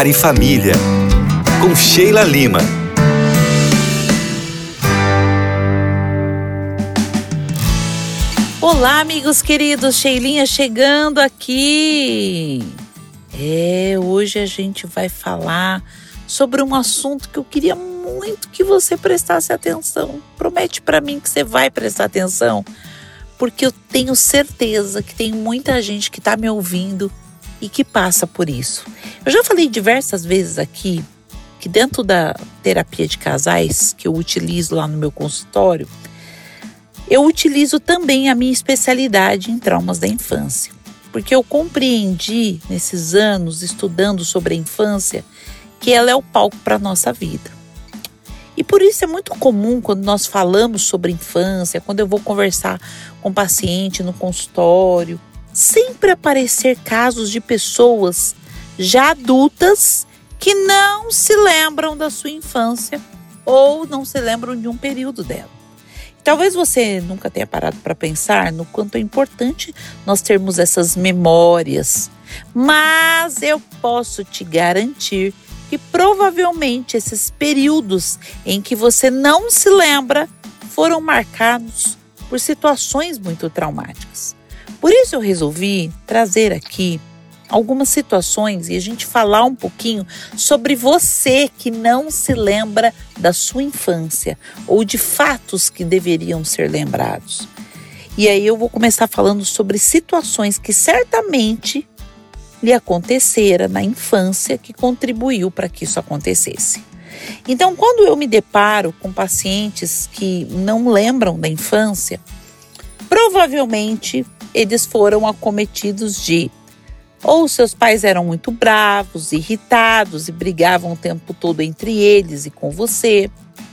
Lar e Família, com Sheila Lima. Olá, amigos queridos, Sheilinha chegando aqui. Hoje a gente vai falar sobre um assunto que eu queria muito que você prestasse atenção. Promete para mim que você vai prestar atenção, porque eu tenho certeza que tem muita gente que está me ouvindo e que passa por isso. Eu já falei diversas vezes aqui que dentro da terapia de casais que eu utilizo lá no meu consultório, eu utilizo também a minha especialidade em traumas da infância, porque eu compreendi nesses anos estudando sobre a infância que ela é o palco para a nossa vida. E por isso é muito comum quando nós falamos sobre infância, quando eu vou conversar com paciente no consultório, sempre aparecer casos de pessoas já adultas que não se lembram da sua infância ou não se lembram de um período dela. Talvez você nunca tenha parado para pensar no quanto é importante nós termos essas memórias, mas eu posso te garantir que provavelmente esses períodos em que você não se lembra foram marcados por situações muito traumáticas. Por isso eu resolvi trazer aqui algumas situações e a gente falar um pouquinho sobre você que não se lembra da sua infância ou de fatos que deveriam ser lembrados. E aí eu vou começar falando sobre situações que certamente lhe aconteceram na infância que contribuiu para que isso acontecesse. Então, quando eu me deparo com pacientes que não lembram da infância, provavelmente eles foram acometidos de ou seus pais eram muito bravos, irritados e brigavam o tempo todo entre eles e com você.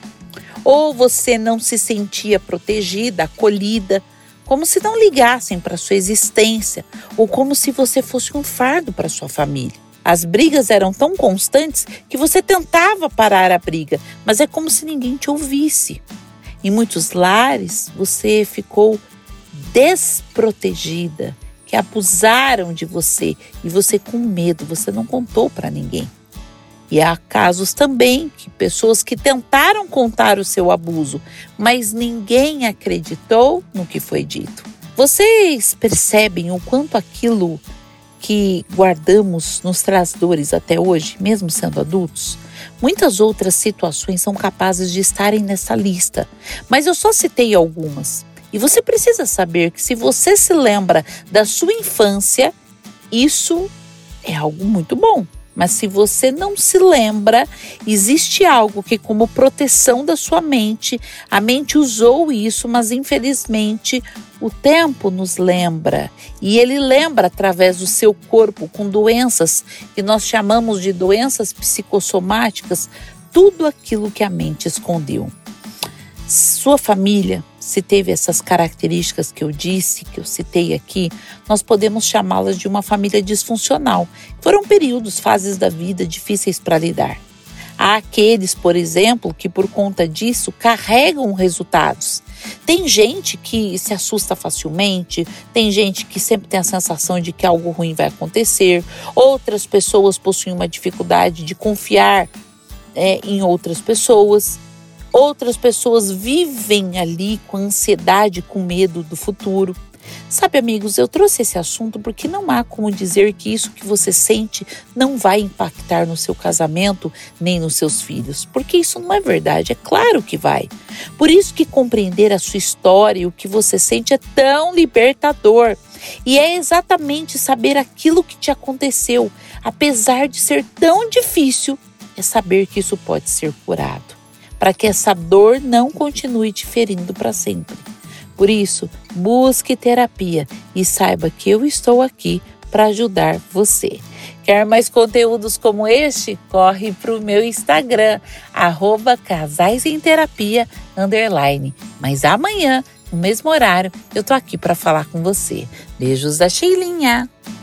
Ou você não se sentia protegida, acolhida, como se não ligassem para sua existência ou como se você fosse um fardo para sua família. As brigas eram tão constantes que você tentava parar a briga, mas é como se ninguém te ouvisse. Em muitos lares, você ficou desprotegida, que abusaram de você e você com medo, você não contou para ninguém. E há casos também que pessoas que tentaram contar o seu abuso, mas ninguém acreditou no que foi dito. Vocês percebem o quanto aquilo que guardamos nos traz dores até hoje, mesmo sendo adultos? Muitas outras situações são capazes de estarem nessa lista, mas eu só citei algumas. E você precisa saber que se você se lembra da sua infância, isso é algo muito bom. Mas se você não se lembra, existe algo que, como proteção da sua mente, a mente usou isso, mas infelizmente o tempo nos lembra. E ele lembra através do seu corpo com doenças que nós chamamos de doenças psicossomáticas, tudo aquilo que a mente escondeu. Sua família, se teve essas características que eu disse, que eu citei aqui, nós podemos chamá-las de uma família disfuncional. Foram períodos, fases da vida difíceis para lidar. Há aqueles, por exemplo, que por conta disso carregam resultados. Tem gente que se assusta facilmente, tem gente que sempre tem a sensação de que algo ruim vai acontecer, outras pessoas possuem uma dificuldade de confiar em outras pessoas. Outras pessoas vivem ali com ansiedade, com medo do futuro. Sabe, amigos, eu trouxe esse assunto porque não há como dizer que isso que você sente não vai impactar no seu casamento nem nos seus filhos, porque isso não é verdade, é claro que vai. Por isso que compreender a sua história e o que você sente é tão libertador. E é exatamente saber aquilo que te aconteceu, apesar de ser tão difícil, é saber que isso pode ser curado, para que essa dor não continue te ferindo para sempre. Por isso, busque terapia e saiba que eu estou aqui para ajudar você. Quer mais conteúdos como este? Corre para o meu Instagram, @casaisemterapia_. Mas amanhã, no mesmo horário, eu tô aqui para falar com você. Beijos da Sheilinha!